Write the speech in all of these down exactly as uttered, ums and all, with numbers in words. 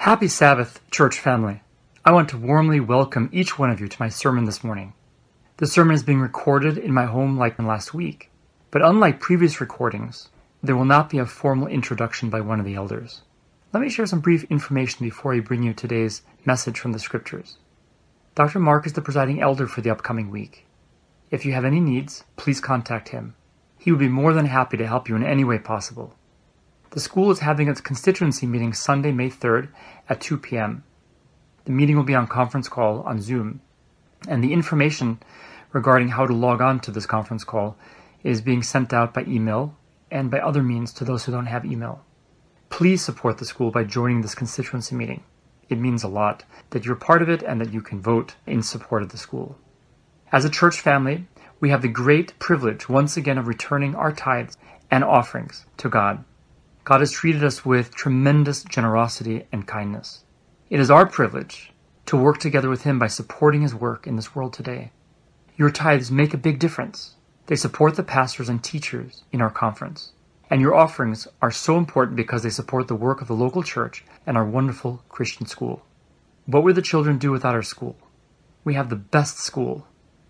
Happy Sabbath, church family. I want to warmly welcome each one of you to my sermon this morning. The sermon is being recorded in my home like last week, but unlike previous recordings, there will not be a formal introduction by one of the elders. Let me share some brief information before I bring you today's message from the scriptures. Doctor Mark is the presiding elder for the upcoming week. If you have any needs, please contact him. He would be more than happy to help you in any way possible. The school is having its constituency meeting Sunday, May third at two p.m. The meeting will be on conference call on Zoom, and the information regarding how to log on to this conference call is being sent out by email and by other means to those who don't have email. Please support the school by joining this constituency meeting. It means a lot that you're part of it and that you can vote in support of the school. As a church family, we have the great privilege once again of returning our tithes and offerings to God. God has treated us with tremendous generosity and kindness. It is our privilege to work together with Him by supporting His work in this world today. Your tithes make a big difference. They support the pastors and teachers in our conference. And your offerings are so important because they support the work of the local church and our wonderful Christian school. What would the children do without our school? We have the best school.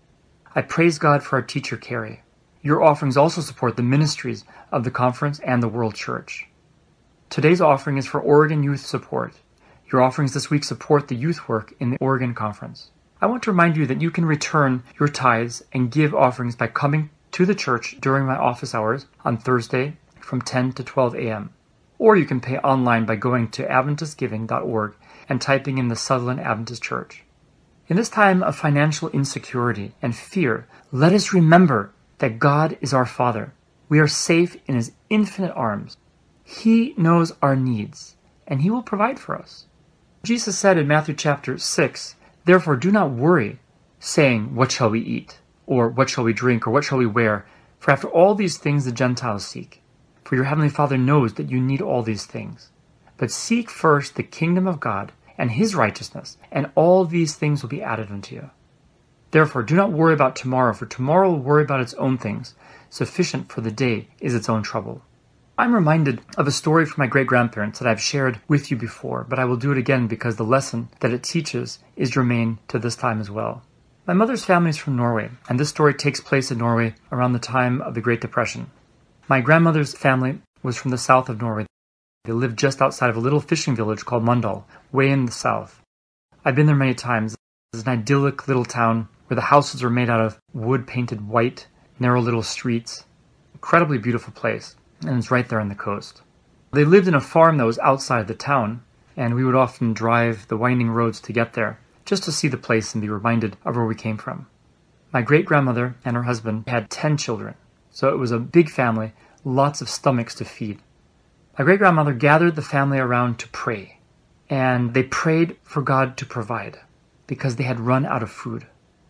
I praise God for our teacher, Carrie. Your offerings also support the ministries of the conference and the world church. Today's offering is for Oregon Youth Support. Your offerings this week support the youth work in the Oregon Conference. I want to remind you that you can return your tithes and give offerings by coming to the church during my office hours on Thursday from ten to twelve a.m. Or you can pay online by going to adventist giving dot org and typing in the Sutherland Adventist Church. In this time of financial insecurity and fear, let us remember that God is our Father. We are safe in His infinite arms. He knows our needs, and He will provide for us. Jesus said in Matthew chapter six, "Therefore do not worry, saying, 'What shall we eat?' or 'What shall we drink?' or 'What shall we wear?' For after all these things the Gentiles seek. For your heavenly Father knows that you need all these things. But seek first the kingdom of God and His righteousness, and all these things will be added unto you. Therefore do not worry about tomorrow, for tomorrow will worry about its own things. Sufficient for the day is its own trouble." I'm reminded of a story from my great-grandparents that I've shared with you before, but I will do it again because the lesson that it teaches is germane to this time as well. My mother's family is from Norway, and this story takes place in Norway around the time of the Great Depression. My grandmother's family was from the south of Norway. They lived just outside of a little fishing village called Mundal, way in the south. I've been there many times. It's an idyllic little town where the houses are made out of wood painted white, narrow little streets. Incredibly beautiful place. And it's right there on the coast. They lived in a farm that was outside the town, and we would often drive the winding roads to get there, just to see the place and be reminded of where we came from. My great-grandmother and her husband had ten children, so it was a big family, lots of stomachs to feed. My great-grandmother gathered the family around to pray, and they prayed for God to provide, because they had run out of food.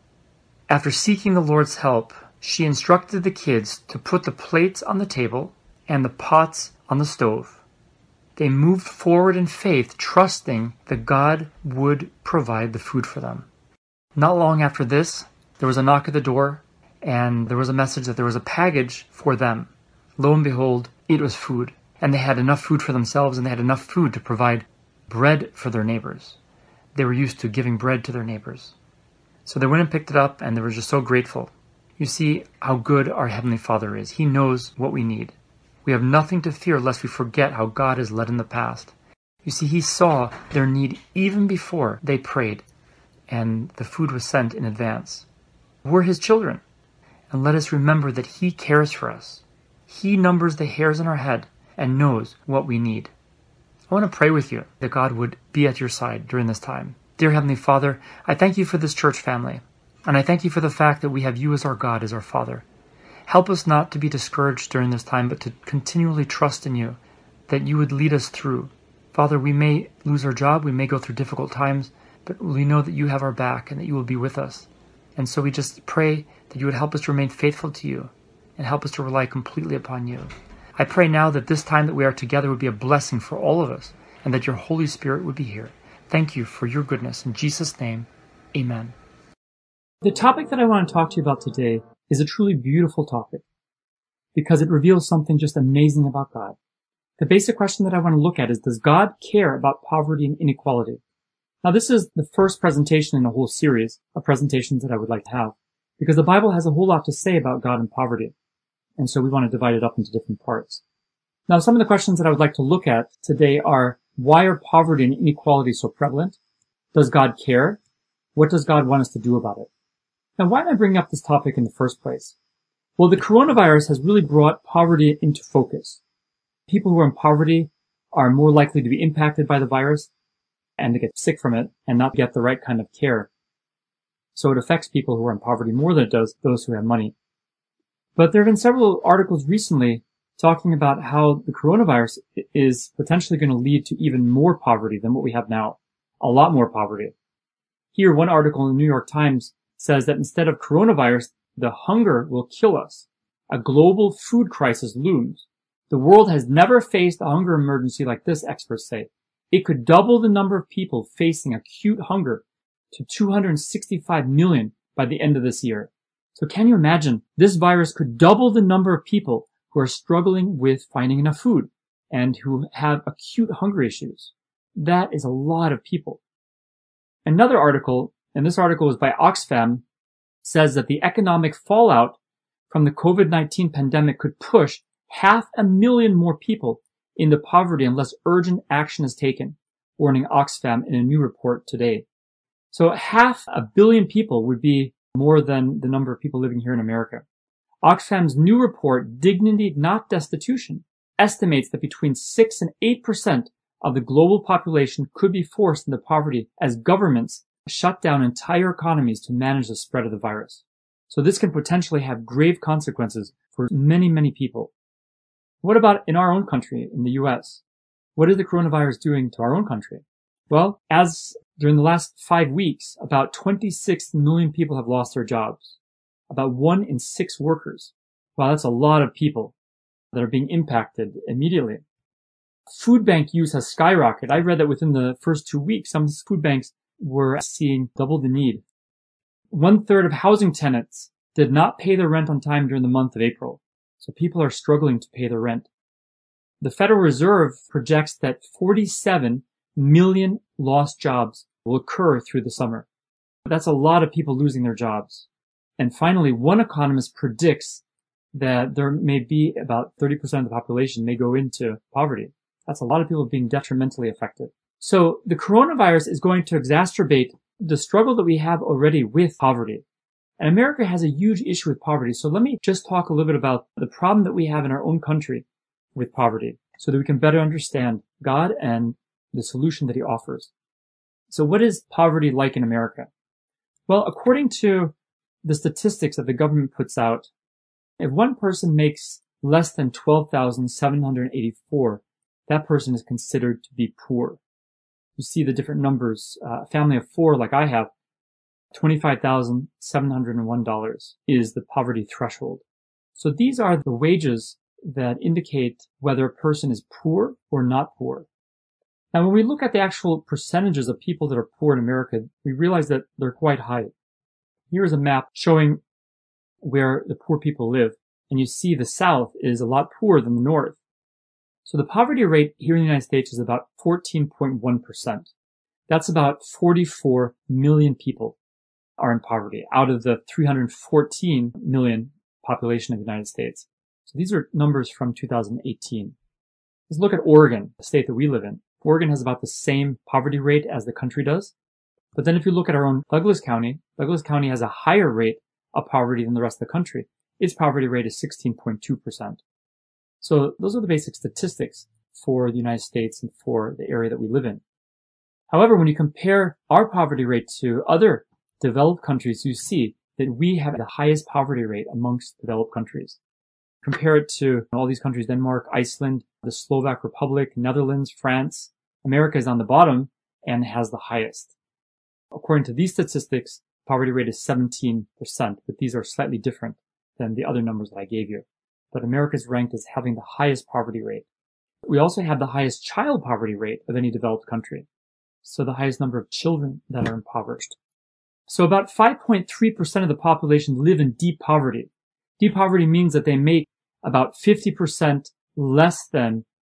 After seeking the Lord's help, she instructed the kids to put the plates on the table and the pots on the stove. They moved forward in faith, trusting that God would provide the food for them. Not long after this, there was a knock at the door, and there was a message that there was a package for them. Lo and behold, it was food, and they had enough food for themselves, and they had enough food to provide bread for their neighbors. They were used to giving bread to their neighbors. So they went and picked it up, and they were just so grateful. You see how good our Heavenly Father is. He knows what we need. We have nothing to fear lest we forget how God has led in the past. You see, He saw their need even before they prayed, and the food was sent in advance. We're His children, and let us remember that He cares for us. He numbers the hairs on our head and knows what we need. I want to pray with you that God would be at your side during this time. Dear Heavenly Father, I thank You for this church family, and I thank You for the fact that we have You as our God, as our Father. Help us not to be discouraged during this time, but to continually trust in You, that You would lead us through. Father, we may lose our job, we may go through difficult times, but we know that You have our back and that You will be with us. And so we just pray that You would help us to remain faithful to You and help us to rely completely upon You. I pray now that this time that we are together would be a blessing for all of us and that Your Holy Spirit would be here. Thank You for Your goodness. In Jesus' name, amen. The topic that I want to talk to you about today is a truly beautiful topic because it reveals something just amazing about God. The basic question that I want to look at is, does God care about poverty and inequality? Now, this is the first presentation in a whole series of presentations that I would like to have, because the Bible has a whole lot to say about God and poverty. And so we want to divide it up into different parts. Now, some of the questions that I would like to look at today are, why are poverty and inequality so prevalent? Does God care? What does God want us to do about it? Now, why am I bringing up this topic in the first place? Well, the coronavirus has really brought poverty into focus. People who are in poverty are more likely to be impacted by the virus and to get sick from it and not get the right kind of care. So it affects people who are in poverty more than it does those who have money. But there have been several articles recently talking about how the coronavirus is potentially going to lead to even more poverty than what we have now. A lot more poverty. Here, one article in the New York Times says that instead of coronavirus, the hunger will kill us. A global food crisis looms. The world has never faced a hunger emergency like this, experts say. It could double the number of people facing acute hunger to two hundred sixty-five million by the end of this year. So can you imagine? This virus could double the number of people who are struggling with finding enough food and who have acute hunger issues. That is a lot of people. Another article, and this article is by Oxfam, says that the economic fallout from the COVID nineteen pandemic could push half a million more people into poverty unless urgent action is taken, warning Oxfam in a new report today. So half a billion people would be more than the number of people living here in America. Oxfam's new report, Dignity Not Destitution, estimates that between six and eight percent of the global population could be forced into poverty as governments shut down entire economies to manage the spread of the virus. So this can potentially have grave consequences for many, many people. What about in our own country, in the U S? What is the coronavirus doing to our own country? Well, as during the last five weeks, about twenty-six million people have lost their jobs. About one in six workers. Wow, that's a lot of people that are being impacted immediately. Food bank use has skyrocketed. I read that within the first two weeks, some food banks were seeing double the need. One third of housing tenants did not pay their rent on time during the month of April. So people are struggling to pay their rent. The Federal Reserve projects that forty-seven million lost jobs will occur through the summer. That's a lot of people losing their jobs. And finally, one economist predicts that there may be about thirty percent of the population may go into poverty. That's a lot of people being detrimentally affected. So the coronavirus is going to exacerbate the struggle that we have already with poverty. And America has a huge issue with poverty. So let me just talk a little bit about the problem that we have in our own country with poverty so that we can better understand God and the solution that he offers. So what is poverty like in America? Well, according to the statistics that the government puts out, if one person makes less than twelve thousand seven hundred eighty-four, that person is considered to be poor. You see the different numbers. Uh, a family of four, like I have, twenty-five thousand seven hundred one dollars is the poverty threshold. So these are the wages that indicate whether a person is poor or not poor. Now, when we look at the actual percentages of people that are poor in America, we realize that they're quite high. Here is a map showing where the poor people live, and you see the South is a lot poorer than the North. So the poverty rate here in the United States is about fourteen point one percent. That's about forty-four million people are in poverty out of the three hundred fourteen million population of the United States. So these are numbers from two thousand eighteen. Let's look at Oregon, the state that we live in. Oregon has about the same poverty rate as the country does. But then if you look at our own Douglas County, Douglas County has a higher rate of poverty than the rest of the country. Its poverty rate is sixteen point two percent. So those are the basic statistics for the United States and for the area that we live in. However, when you compare our poverty rate to other developed countries, you see that we have the highest poverty rate amongst developed countries. Compare it to all these countries, Denmark, Iceland, the Slovak Republic, Netherlands, France. America is on the bottom and has the highest. According to these statistics, poverty rate is seventeen percent, but these are slightly different than the other numbers that I gave you. But America is ranked as having the highest poverty rate. We also have the highest child poverty rate of any developed country. So the highest number of children that are impoverished. So about five point three percent of the population live in deep poverty. Deep poverty means that they make about fifty percent less than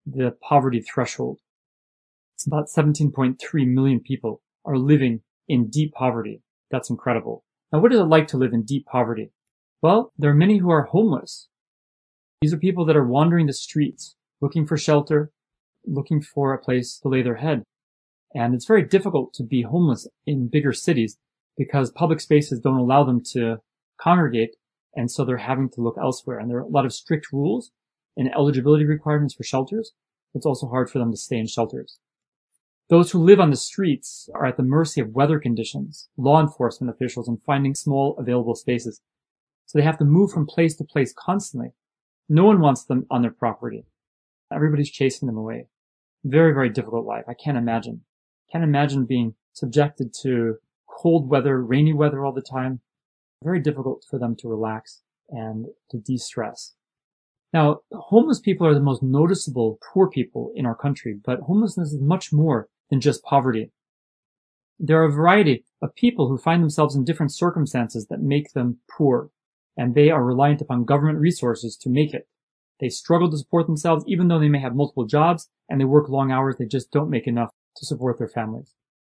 the poverty threshold. It's about seventeen point three million people are living in deep poverty. That's incredible. Now, what is it like to live in deep poverty? Well, there are many who are homeless. These are people that are wandering the streets, looking for shelter, looking for a place to lay their head. And it's very difficult to be homeless in bigger cities because public spaces don't allow them to congregate, and so they're having to look elsewhere. And there are a lot of strict rules and eligibility requirements for shelters. It's also hard for them to stay in shelters. Those who live on the streets are at the mercy of weather conditions, law enforcement officials, and finding small available spaces. So they have to move from place to place constantly. No one wants them on their property. Everybody's chasing them away. Very, very difficult life. I can't imagine. Can't imagine being subjected to cold weather, rainy weather all the time. Very difficult for them to relax and to de-stress. Now, homeless people are the most noticeable poor people in our country, but homelessness is much more than just poverty. There are a variety of people who find themselves in different circumstances that make them poor, and they are reliant upon government resources to make it. They struggle to support themselves even though they may have multiple jobs and they work long hours. They just don't make enough to support their families.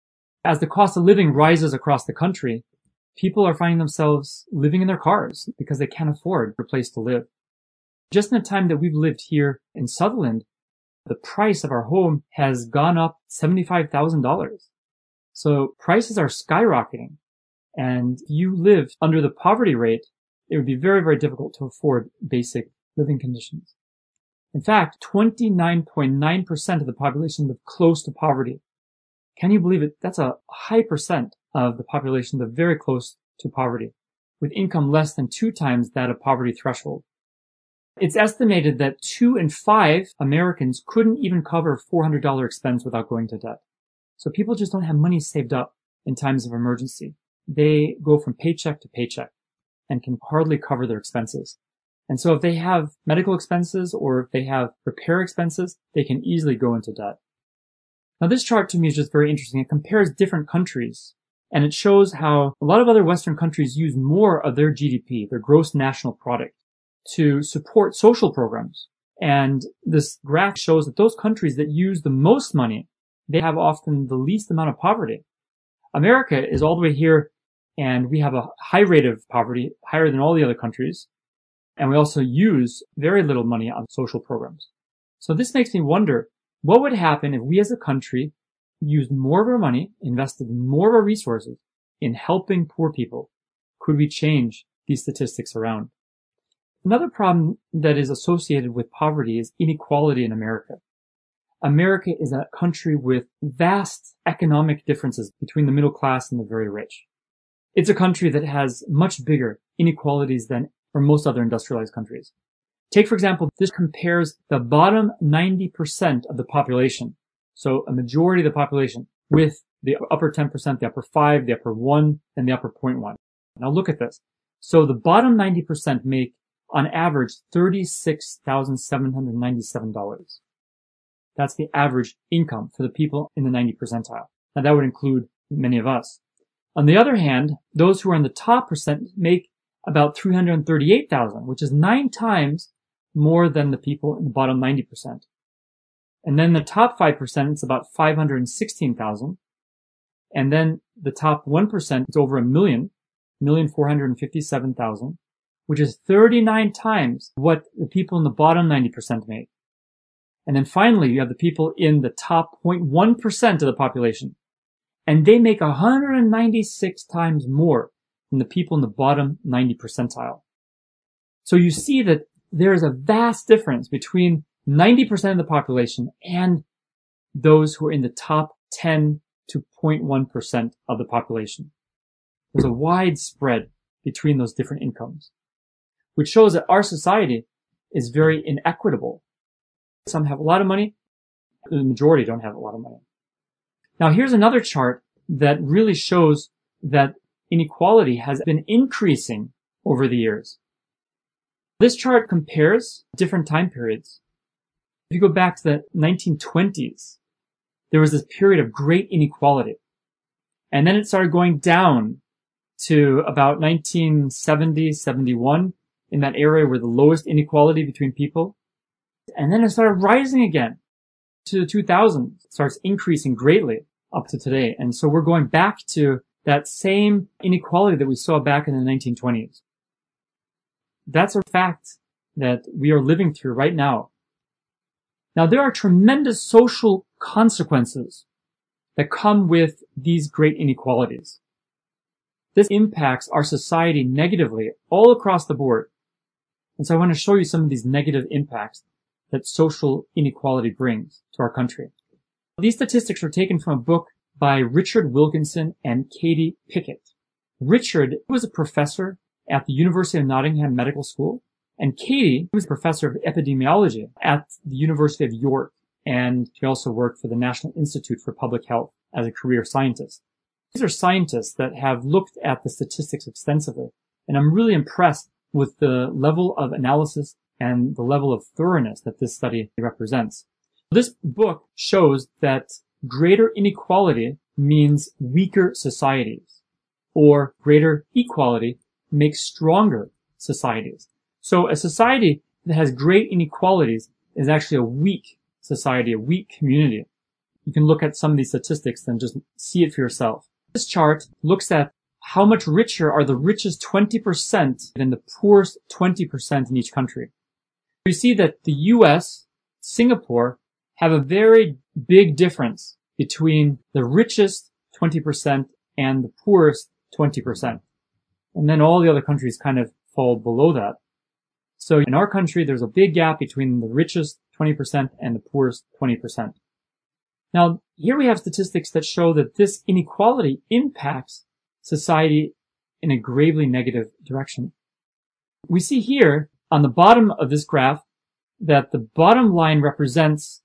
As the cost of living rises across the country, people are finding themselves living in their cars because they can't afford a place to live. Just in the time that we've lived here in Sutherland, the price of our home has gone up seventy-five thousand dollars. So prices are skyrocketing. And if you live under the poverty rate, it would be very, very difficult to afford basic living conditions. In fact, twenty-nine point nine percent of the population live close to poverty. Can you believe it? That's a high percent of the population live very close to poverty, with income less than two times that of poverty threshold. It's estimated that two in five Americans couldn't even cover a four hundred dollars expense without going to debt. So people just don't have money saved up in times of emergency. They go from paycheck to paycheck and can hardly cover their expenses. And so if they have medical expenses or if they have repair expenses, they can easily go into debt. Now this chart to me is just very interesting. It compares different countries, and it shows how a lot of other Western countries use more of their G D P, their gross national product, to support social programs. And this graph shows that those countries that use the most money, they have often the least amount of poverty. America is all the way here, and we have a high rate of poverty, higher than all the other countries. And we also use very little money on social programs. So this makes me wonder, what would happen if we as a country used more of our money, invested more of our resources in helping poor people? Could we change these statistics around? Another problem that is associated with poverty is inequality in America. America is a country with vast economic differences between the middle class and the very rich. It's a country that has much bigger inequalities than for most other industrialized countries. Take, for example, this compares the bottom ninety percent of the population, so a majority of the population, with the upper ten percent, the upper five, the upper one, and the upper zero point one. Now look at this. So the bottom ninety percent make, on average, thirty-six thousand seven hundred ninety-seven dollars. That's the average income for the people in the ninety percentile. Now that would include many of us. On the other hand, those who are in the top percent make about three hundred thirty-eight thousand, which is nine times more than the people in the bottom ninety percent. And then the top five percent, it's about five hundred sixteen thousand. And then the top one percent, it's over a million, million four hundred fifty-seven thousand, which is thirty-nine times what the people in the bottom ninety percent make. And then finally, you have the people in the top zero point one percent of the population. And they make one hundred ninety-six times more than the people in the bottom ninety percentile. So you see that there is a vast difference between ninety percent of the population and those who are in the top ten to zero point one percent of the population. There's a wide spread between those different incomes, which shows that our society is very inequitable. Some have a lot of money, the majority don't have a lot of money. Now here's another chart that really shows that inequality has been increasing over the years. This chart compares different time periods. If you go back to the nineteen twenties, there was this period of great inequality. And then it started going down to about nineteen seventy, seventy-one, in that area where the lowest inequality between people. And then it started rising again to the two thousands. It starts increasing greatly up to today. And so we're going back to that same inequality that we saw back in the nineteen twenties. That's a fact that we are living through right now. Now, there are tremendous social consequences that come with these great inequalities. This impacts our society negatively all across the board. And so I want to show you some of these negative impacts that social inequality brings to our country. These statistics are taken from a book by Richard Wilkinson and Katie Pickett. Richard was a professor at the University of Nottingham Medical School, and Katie was a professor of epidemiology at the University of York, and she also worked for the National Institute for Public Health as a career scientist. These are scientists that have looked at the statistics extensively, and I'm really impressed with the level of analysis and the level of thoroughness that this study represents. This book shows that greater inequality means weaker societies, or greater equality makes stronger societies. So a society that has great inequalities is actually a weak society, a weak community. You can look at some of these statistics and just see it for yourself. This chart looks at how much richer are the richest twenty percent than the poorest twenty percent in each country. You see that the U S, Singapore, have a very big difference between the richest twenty percent and the poorest twenty percent. And then all the other countries kind of fall below that. So in our country, there's a big gap between the richest twenty percent and the poorest twenty percent. Now, here we have statistics that show that this inequality impacts society in a gravely negative direction. We see here on the bottom of this graph that the bottom line represents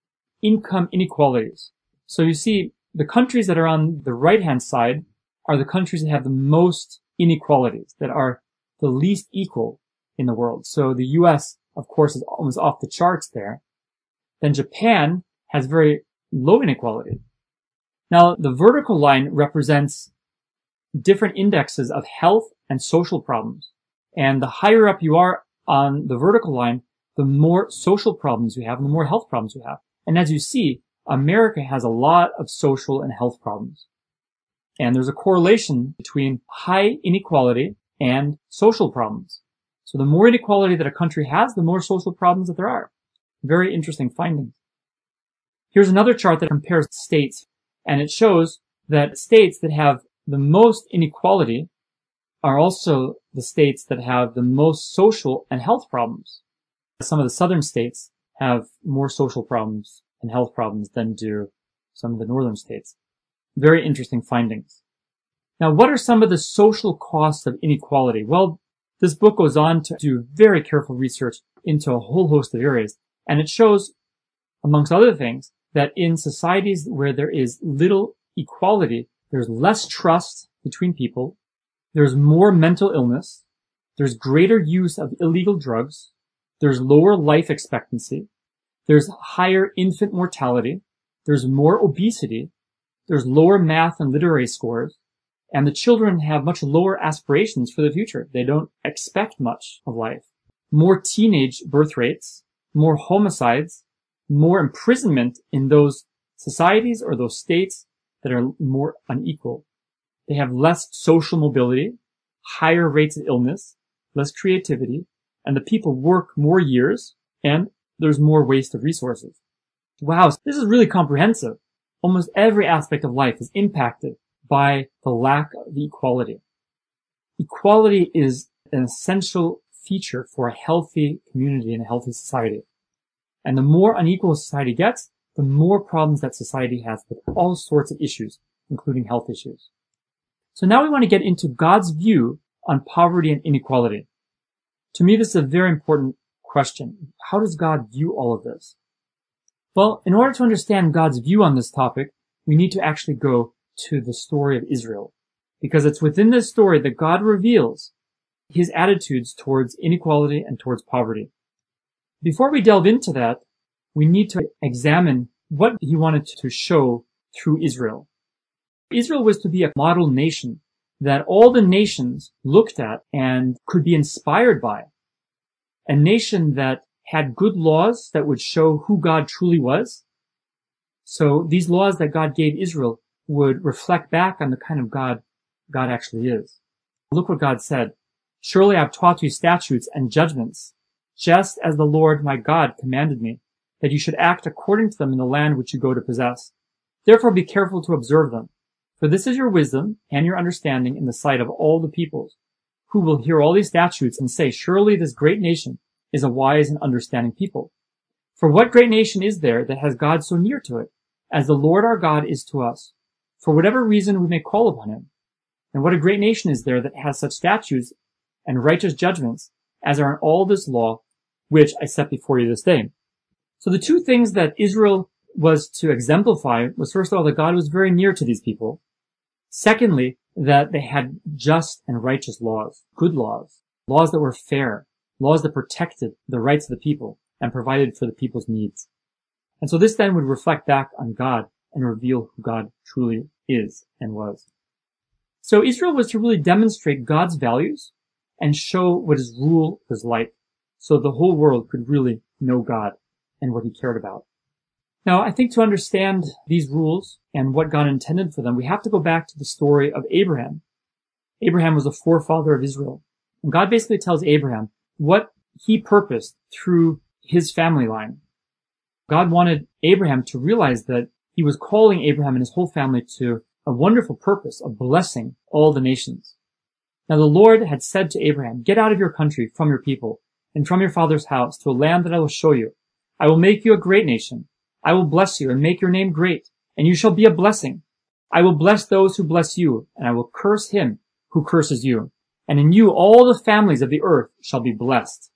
income inequalities. So you see the countries that are on the right-hand side are the countries that have the most inequalities, that are the least equal in the world. So the U S, of course, is almost off the charts there. Then Japan has very low inequality. Now, the vertical line represents different indexes of health and social problems. And the higher up you are on the vertical line, the more social problems you have and the more health problems you have. And as you see, America has a lot of social and health problems. And there's a correlation between high inequality and social problems. So the more inequality that a country has, the more social problems that there are. Very interesting findings. Here's another chart that compares states, and it shows that states that have the most inequality are also the states that have the most social and health problems. Some of the southern states have more social problems and health problems than do some of the northern states. Very interesting findings. Now, what are some of the social costs of inequality? Well, this book goes on to do very careful research into a whole host of areas, and it shows, amongst other things, that in societies where there is little equality, there's less trust between people, there's more mental illness, there's greater use of illegal drugs, there's lower life expectancy, there's higher infant mortality, there's more obesity, there's lower math and literary scores, and the children have much lower aspirations for the future. They don't expect much of life. More teenage birth rates, more homicides, more imprisonment in those societies or those states that are more unequal. They have less social mobility, higher rates of illness, less creativity, and the people work more years, and there's more waste of resources. Wow, this is really comprehensive. Almost every aspect of life is impacted by the lack of equality. Equality is an essential feature for a healthy community and a healthy society. And the more unequal a society gets, the more problems that society has with all sorts of issues, including health issues. So now we want to get into God's view on poverty and inequality. To me, this is a very important question. How does God view all of this? Well, in order to understand God's view on this topic, we need to actually go to the story of Israel, because it's within this story that God reveals his attitudes towards inequality and towards poverty. Before we delve into that, we need to examine what he wanted to show through Israel. Israel was to be a model nation that all the nations looked at and could be inspired by. A nation that had good laws that would show who God truly was. So these laws that God gave Israel would reflect back on the kind of God God actually is. Look what God said. Surely I have taught you statutes and judgments, just as the Lord my God commanded me, that you should act according to them in the land which you go to possess. Therefore be careful to observe them. For this is your wisdom and your understanding in the sight of all the peoples, who will hear all these statutes and say, surely this great nation is a wise and understanding people. For what great nation is there that has God so near to it, as the Lord our God is to us, for whatever reason we may call upon him? And what a great nation is there that has such statutes and righteous judgments as are in all this law, which I set before you this day. So the two things that Israel was to exemplify was, first of all, that God was very near to these people. Secondly, that they had just and righteous laws, good laws, laws that were fair, laws that protected the rights of the people and provided for the people's needs. And so this then would reflect back on God and reveal who God truly is and was. So Israel was to really demonstrate God's values and show what his rule was like, so the whole world could really know God and what he cared about. Now, I think to understand these rules and what God intended for them, we have to go back to the story of Abraham. Abraham was the forefather of Israel. And God basically tells Abraham what he purposed through his family line. God wanted Abraham to realize that he was calling Abraham and his whole family to a wonderful purpose of blessing all the nations. Now the Lord had said to Abraham, get out of your country, from your people, and from your father's house, to a land that I will show you. I will make you a great nation. I will bless you and make your name great, and you shall be a blessing. I will bless those who bless you, and I will curse him who curses you. And in you all the families of the earth shall be blessed.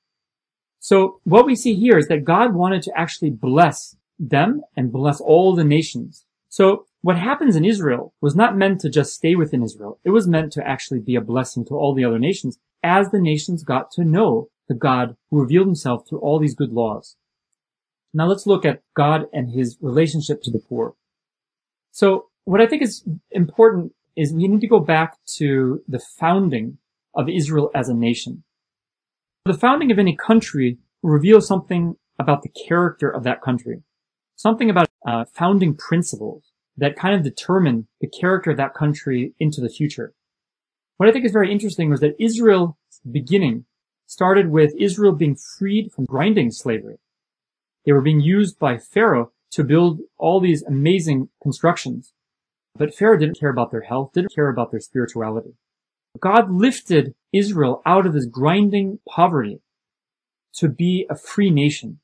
So what we see here is that God wanted to actually bless them and bless all the nations. So what happens in Israel was not meant to just stay within Israel. It was meant to actually be a blessing to all the other nations as the nations got to know the God who revealed himself through all these good laws. Now let's look at God and his relationship to the poor. So what I think is important is we need to go back to the founding of Israel as a nation. The founding of any country reveals something about the character of that country, something about uh, founding principles that kind of determine the character of that country into the future. What I think is very interesting was that Israel's beginning started with Israel being freed from grinding slavery. They were being used by Pharaoh to build all these amazing constructions. But Pharaoh didn't care about their health, didn't care about their spirituality. God lifted Israel out of this grinding poverty to be a free nation.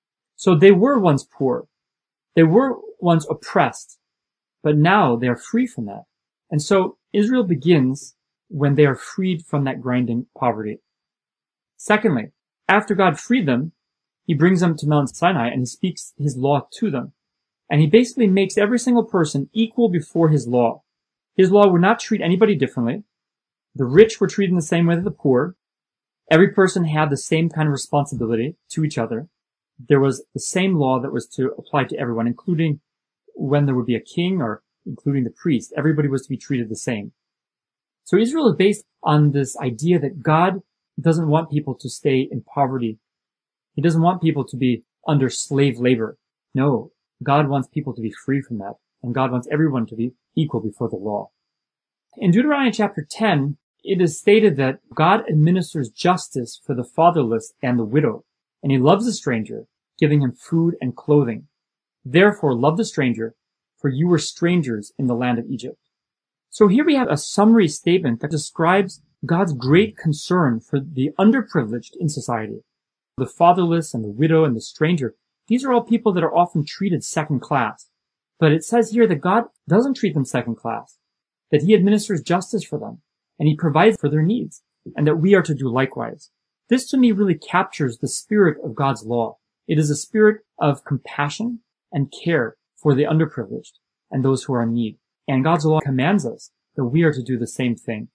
So they were once poor. They were once oppressed. But now they are free from that. And so Israel begins when they are freed from that grinding poverty. Secondly, after God freed them, he brings them to Mount Sinai and he speaks his law to them. And he basically makes every single person equal before his law. His law would not treat anybody differently. The rich were treated in the same way as the poor. Every person had the same kind of responsibility to each other. There was the same law that was to apply to everyone, including when there would be a king or including the priest. Everybody was to be treated the same. So Israel is based on this idea that God doesn't want people to stay in poverty. He doesn't want people to be under slave labor. No, God wants people to be free from that. And God wants everyone to be equal before the law. In Deuteronomy chapter ten, it is stated that God administers justice for the fatherless and the widow, and he loves the stranger, giving him food and clothing. Therefore, love the stranger, for you were strangers in the land of Egypt. So here we have a summary statement that describes God's great concern for the underprivileged in society. The fatherless and the widow and the stranger, these are all people that are often treated second class. But it says here that God doesn't treat them second class, that he administers justice for them, and he provides for their needs, and that we are to do likewise. This to me really captures the spirit of God's law. It is a spirit of compassion and care for the underprivileged and those who are in need. And God's law commands us that we are to do the same thing.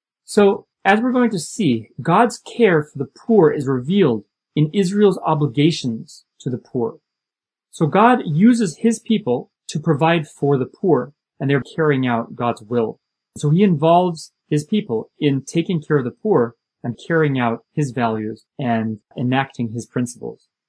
So, as we're going to see, God's care for the poor is revealed in Israel's obligations to the poor. So God uses his people to provide for the poor, and they're carrying out God's will. So he involves his people in taking care of the poor and carrying out his values and enacting his principles.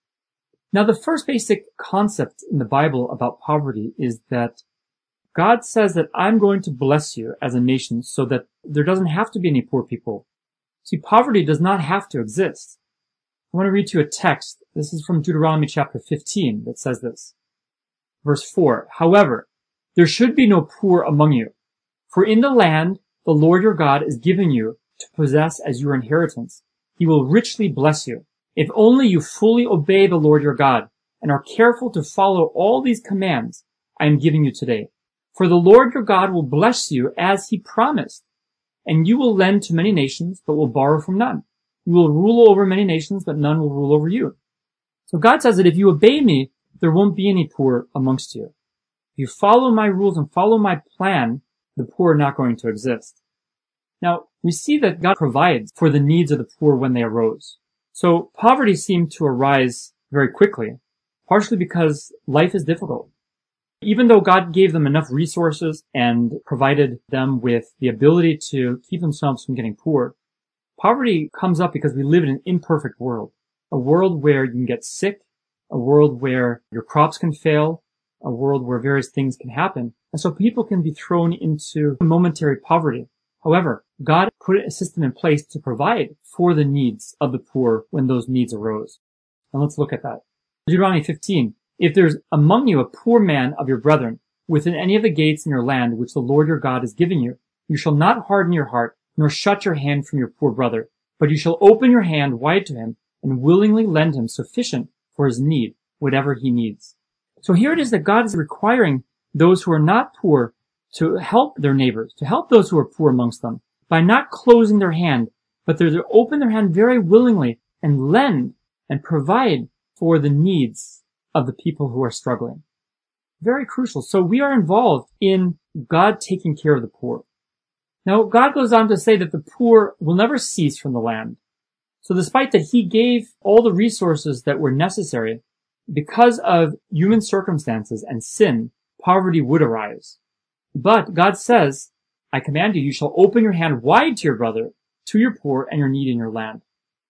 Now, the first basic concept in the Bible about poverty is that God says that I'm going to bless you as a nation so that there doesn't have to be any poor people. See, poverty does not have to exist. I want to read to you a text. This is from Deuteronomy chapter fifteen that says this. Verse four, however, there should be no poor among you, for in the land the Lord your God is giving you to possess as your inheritance, he will richly bless you, if only you fully obey the Lord your God and are careful to follow all these commands I am giving you today. For the Lord your God will bless you as he promised, and you will lend to many nations, but will borrow from none. You will rule over many nations, but none will rule over you. So God says that if you obey me, there won't be any poor amongst you. If you follow my rules and follow my plan, the poor are not going to exist. Now, we see that God provides for the needs of the poor when they arose. So poverty seemed to arise very quickly, partially because life is difficult. Even though God gave them enough resources and provided them with the ability to keep themselves from getting poor, poverty comes up because we live in an imperfect world, a world where you can get sick, a world where your crops can fail, a world where various things can happen. And so people can be thrown into momentary poverty. However, God put a system in place to provide for the needs of the poor when those needs arose. And let's look at that. Deuteronomy fifteen. If there's among you a poor man of your brethren within any of the gates in your land which the Lord your God is giving you, you shall not harden your heart, nor shut your hand from your poor brother, but you shall open your hand wide to him and willingly lend him sufficient for his need, whatever he needs. So here it is that God is requiring those who are not poor to help their neighbors, to help those who are poor amongst them, by not closing their hand, but they're to open their hand very willingly and lend and provide for the needs of the people who are struggling. Very crucial. So we are involved in God taking care of the poor. Now, God goes on to say that the poor will never cease from the land. So despite that he gave all the resources that were necessary, because of human circumstances and sin, poverty would arise. But God says, I command you, you shall open your hand wide to your brother, to your poor, and your need in your land.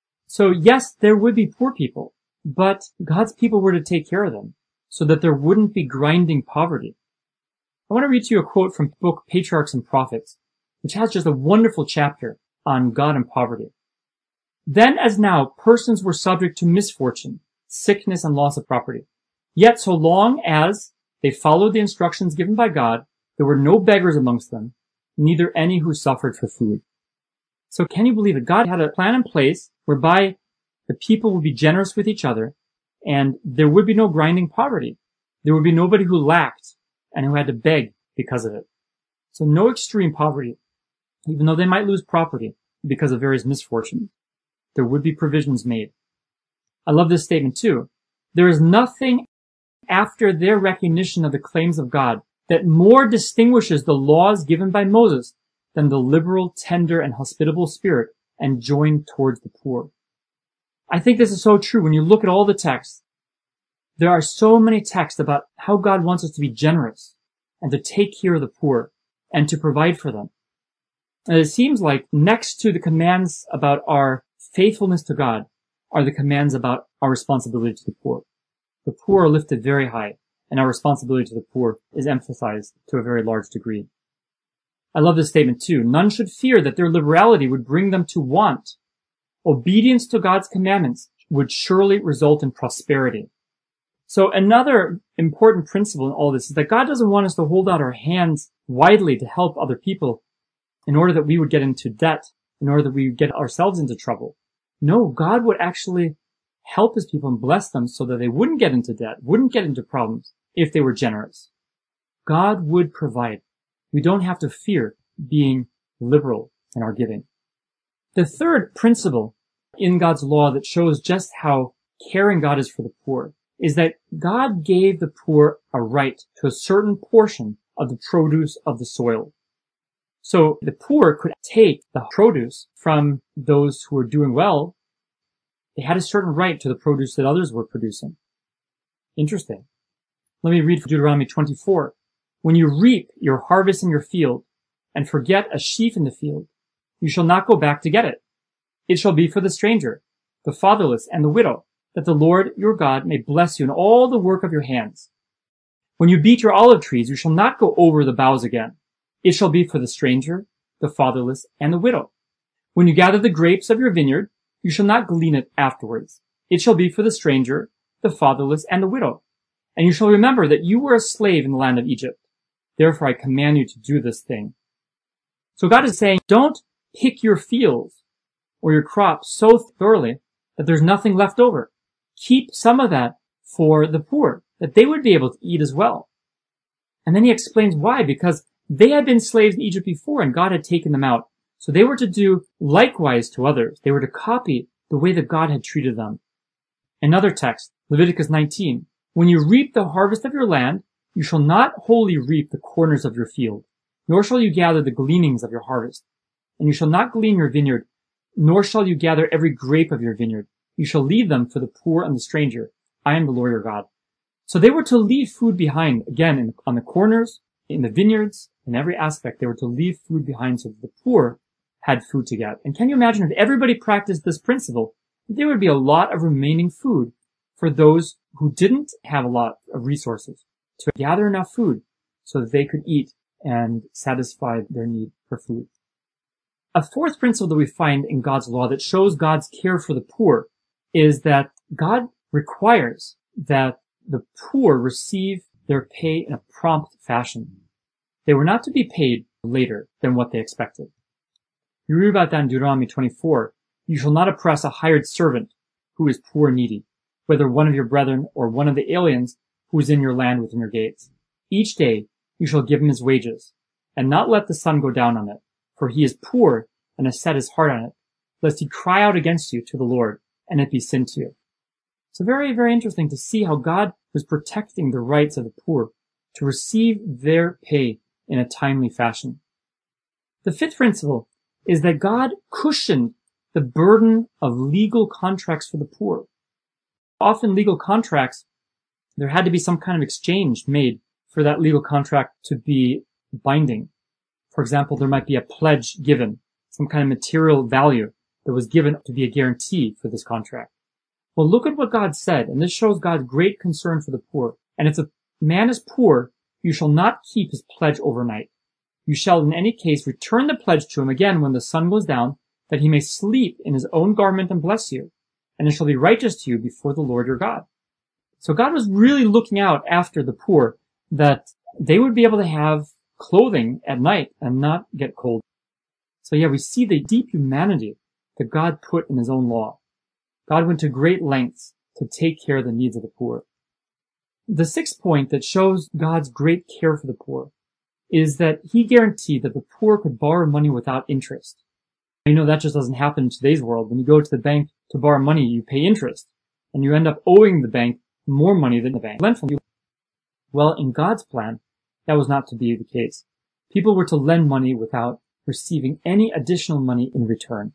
So yes, there would be poor people, but God's people were to take care of them so that there wouldn't be grinding poverty. I want to read to you a quote from the book Patriarchs and Prophets, which has just a wonderful chapter on God and poverty. Then as now, persons were subject to misfortune, sickness, and loss of property. Yet so long as they followed the instructions given by God, there were no beggars amongst them, neither any who suffered for food. So can you believe it? God had a plan in place whereby the people would be generous with each other, and there would be no grinding poverty. There would be nobody who lacked and who had to beg because of it. So no extreme poverty, even though they might lose property because of various misfortunes. There would be provisions made. I love this statement too. There is nothing after their recognition of the claims of God that more distinguishes the laws given by Moses than the liberal, tender, and hospitable spirit enjoined towards the poor. I think this is so true when you look at all the texts. There are so many texts about how God wants us to be generous and to take care of the poor and to provide for them. And it seems like next to the commands about our faithfulness to God are the commands about our responsibility to the poor. The poor are lifted very high, and our responsibility to the poor is emphasized to a very large degree. I love this statement too. None should fear that their liberality would bring them to want. Obedience to God's commandments would surely result in prosperity. So another important principle in all this is that God doesn't want us to hold out our hands widely to help other people in order that we would get into debt, in order that we would get ourselves into trouble. No, God would actually help his people and bless them so that they wouldn't get into debt, wouldn't get into problems if they were generous. God would provide. We don't have to fear being liberal in our giving. The third principle in God's law that shows just how caring God is for the poor is that God gave the poor a right to a certain portion of the produce of the soil. So the poor could take the produce from those who were doing well. They had a certain right to the produce that others were producing. Interesting. Let me read from Deuteronomy twenty-four. When you reap your harvest in your field and forget a sheaf in the field, you shall not go back to get it. It shall be for the stranger, the fatherless, and the widow, that the Lord your God may bless you in all the work of your hands. When you beat your olive trees, you shall not go over the boughs again. It shall be for the stranger, the fatherless, and the widow. When you gather the grapes of your vineyard, you shall not glean it afterwards. It shall be for the stranger, the fatherless, and the widow. And you shall remember that you were a slave in the land of Egypt. Therefore I command you to do this thing. So God is saying, don't pick your fields or your crops so thoroughly that there's nothing left over. Keep some of that for the poor, that they would be able to eat as well. And then he explains why, because they had been slaves in Egypt before and God had taken them out. So they were to do likewise to others. They were to copy the way that God had treated them. Another text, Leviticus nineteen. When you reap the harvest of your land, you shall not wholly reap the corners of your field, nor shall you gather the gleanings of your harvest. And you shall not glean your vineyard, nor shall you gather every grape of your vineyard. You shall leave them for the poor and the stranger. I am the Lord your God. So they were to leave food behind, again, in, on the corners, in the vineyards, in every aspect. They were to leave food behind so that the poor had food to get. And can you imagine if everybody practiced this principle, there would be a lot of remaining food for those who didn't have a lot of resources to gather enough food so that they could eat and satisfy their need for food. A fourth principle that we find in God's law that shows God's care for the poor is that God requires that the poor receive their pay in a prompt fashion. They were not to be paid later than what they expected. You read about that in Deuteronomy twenty-four. You shall not oppress a hired servant who is poor and needy, whether one of your brethren or one of the aliens who is in your land within your gates. Each day you shall give him his wages, and not let the sun go down on it, for he is poor and has set his heart on it, lest he cry out against you to the Lord, and it be sin to you. It's very, very interesting to see how God was protecting the rights of the poor to receive their pay in a timely fashion. The fifth principle is that God cushioned the burden of legal contracts for the poor. Often legal contracts, there had to be some kind of exchange made for that legal contract to be binding. For example, there might be a pledge given, some kind of material value that was given to be a guarantee for this contract. Well, look at what God said, and this shows God's great concern for the poor. And if a man is poor, you shall not keep his pledge overnight. You shall in any case return the pledge to him again when the sun goes down, that he may sleep in his own garment and bless you, and it shall be righteous to you before the Lord your God. So God was really looking out after the poor, that they would be able to have clothing at night and not get cold. So yeah, we see the deep humanity that God put in his own law. God went to great lengths to take care of the needs of the poor. The sixth point that shows God's great care for the poor is that he guaranteed that the poor could borrow money without interest. You know, that just doesn't happen in today's world. When you go to the bank to borrow money, you pay interest, and you end up owing the bank more money than the bank lent from you. Well, in God's plan, that was not to be the case. People were to lend money without receiving any additional money in return.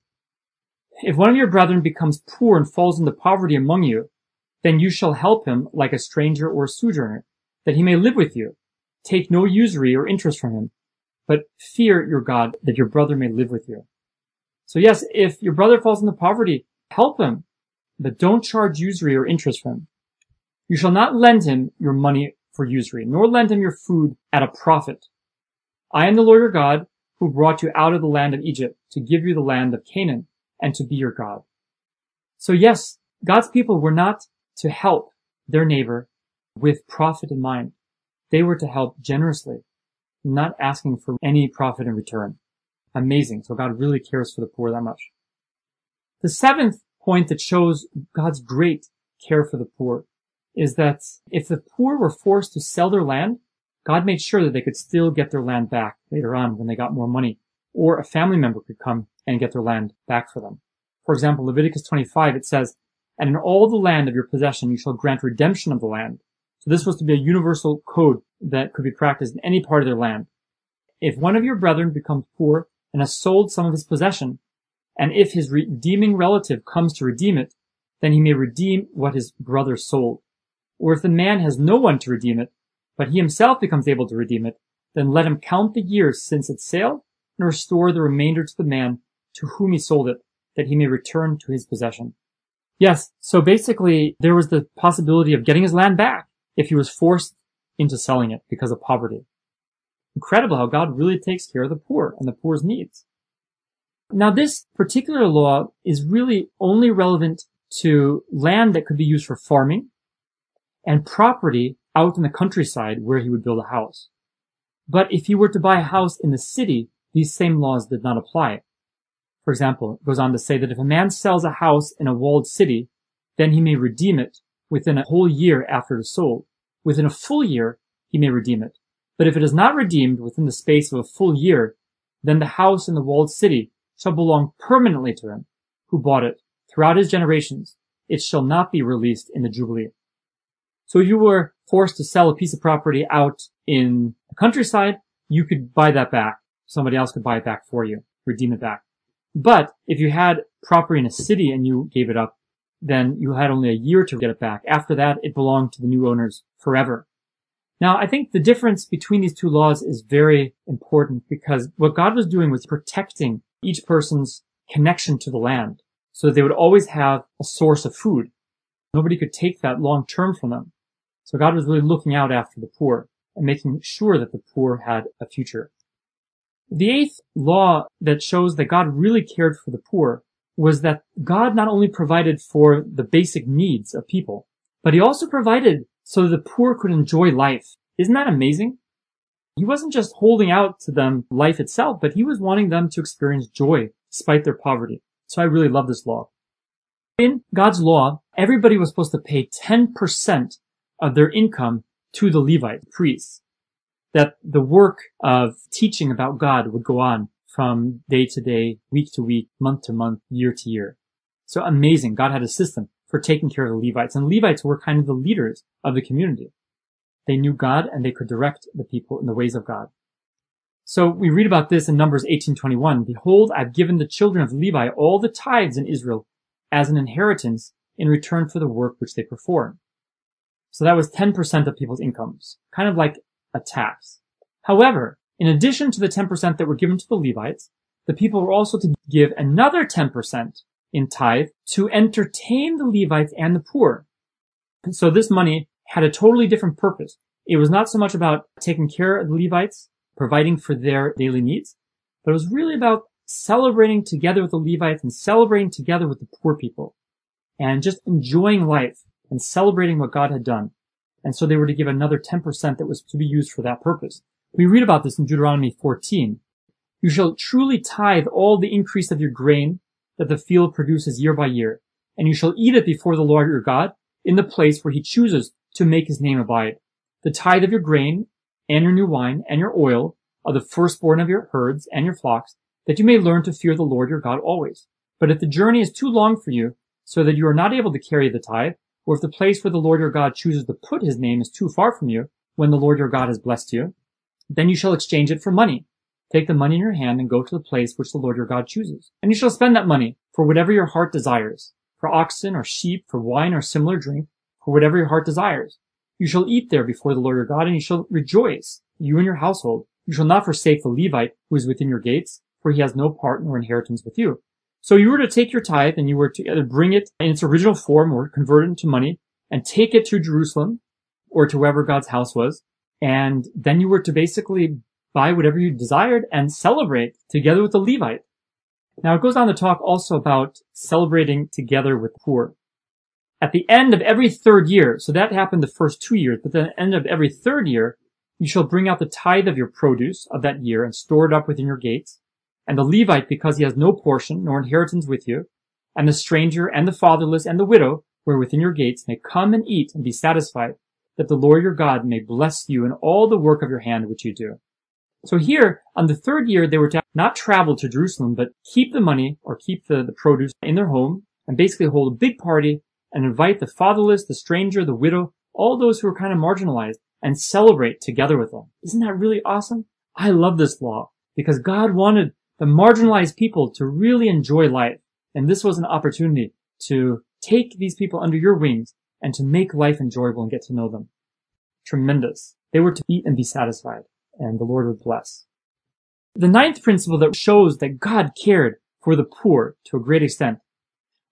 If one of your brethren becomes poor and falls into poverty among you, then you shall help him like a stranger or a sojourner, that he may live with you. Take no usury or interest from him, but fear your God, that your brother may live with you. So yes, if your brother falls into poverty, help him, but don't charge usury or interest from him. You shall not lend him your money for usury, nor lend him your food at a profit. I am the Lord your God, who brought you out of the land of Egypt to give you the land of Canaan and to be your God. So yes, God's people were not to help their neighbor with profit in mind. They were to help generously, not asking for any profit in return. Amazing. So God really cares for the poor that much. The seventh point that shows God's great care for the poor is that if the poor were forced to sell their land, God made sure that they could still get their land back later on when they got more money, or a family member could come and get their land back for them. For example, Leviticus twenty-five, it says, "And in all the land of your possession you shall grant redemption of the land." So this was to be a universal code that could be practiced in any part of their land. If one of your brethren becomes poor and has sold some of his possession, and if his redeeming relative comes to redeem it, then he may redeem what his brother sold. Or if the man has no one to redeem it, but he himself becomes able to redeem it, then let him count the years since its sale and restore the remainder to the man to whom he sold it, that he may return to his possession. Yes, so basically there was the possibility of getting his land back if he was forced into selling it because of poverty. Incredible how God really takes care of the poor and the poor's needs. Now this particular law is really only relevant to land that could be used for farming and property out in the countryside where he would build a house. But if he were to buy a house in the city, these same laws did not apply. For example, it goes on to say that if a man sells a house in a walled city, then he may redeem it within a whole year after it is sold. Within a full year, he may redeem it. But if it is not redeemed within the space of a full year, then the house in the walled city shall belong permanently to him who bought it throughout his generations. It shall not be released in the Jubilee. So if you were forced to sell a piece of property out in the countryside, you could buy that back. Somebody else could buy it back for you, redeem it back. But if you had property in a city and you gave it up, then you had only a year to get it back. After that, it belonged to the new owners forever. Now, I think the difference between these two laws is very important because what God was doing was protecting each person's connection to the land so that they would always have a source of food. Nobody could take that long term from them. So God was really looking out after the poor and making sure that the poor had a future. The eighth law that shows that God really cared for the poor was that God not only provided for the basic needs of people, but he also provided so that the poor could enjoy life. Isn't that amazing? He wasn't just holding out to them life itself, but he was wanting them to experience joy despite their poverty. So I really love this law. In God's law, everybody was supposed to pay ten percent of their income to the Levite priests. That the work of teaching about God would go on from day to day, week to week, month to month, year to year. So amazing. God had a system for taking care of the Levites. And Levites were kind of the leaders of the community. They knew God and they could direct the people in the ways of God. So we read about this in Numbers eighteen twenty-one. Behold, I've given the children of Levi all the tithes in Israel as an inheritance in return for the work which they perform. So that was ten percent of people's incomes, kind of like a tax. However, in addition to the ten percent that were given to the Levites, the people were also to give another ten percent in tithe to entertain the Levites and the poor. And so this money had a totally different purpose. It was not so much about taking care of the Levites, providing for their daily needs, but it was really about celebrating together with the Levites and celebrating together with the poor people and just enjoying life and celebrating what God had done. And so they were to give another ten percent that was to be used for that purpose. We read about this in Deuteronomy fourteen. You shall truly tithe all the increase of your grain that the field produces year by year, and you shall eat it before the Lord your God in the place where he chooses to make his name abide. The tithe of your grain and your new wine and your oil of the firstborn of your herds and your flocks, that you may learn to fear the Lord your God always. But if the journey is too long for you, so that you are not able to carry the tithe, or if the place where the Lord your God chooses to put his name is too far from you, when the Lord your God has blessed you, then you shall exchange it for money. Take the money in your hand and go to the place which the Lord your God chooses. And you shall spend that money for whatever your heart desires, for oxen or sheep, for wine or similar drink, for whatever your heart desires. You shall eat there before the Lord your God, and you shall rejoice, you and your household. You shall not forsake the Levite who is within your gates, for he has no part nor inheritance with you. So you were to take your tithe, and you were to either bring it in its original form or convert it into money, and take it to Jerusalem, or to wherever God's house was, and then you were to basically buy whatever you desired and celebrate together with the Levite. Now it goes on to talk also about celebrating together with the poor. At the end of every third year, so that happened the first two years, but at the end of every third year, you shall bring out the tithe of your produce of that year and store it up within your gates. And the Levite, because he has no portion nor inheritance with you, and the stranger and the fatherless and the widow who are within your gates may come and eat and be satisfied, that the Lord your God may bless you in all the work of your hand which you do. So here, on the third year, they were to not travel to Jerusalem, but keep the money or keep the, the produce in their home and basically hold a big party and invite the fatherless, the stranger, the widow, all those who are kind of marginalized and celebrate together with them. Isn't that really awesome? I love this law because God wanted the marginalized people to really enjoy life. And this was an opportunity to take these people under your wings and to make life enjoyable and get to know them. Tremendous. They were to eat and be satisfied, and the Lord would bless. The ninth principle that shows that God cared for the poor to a great extent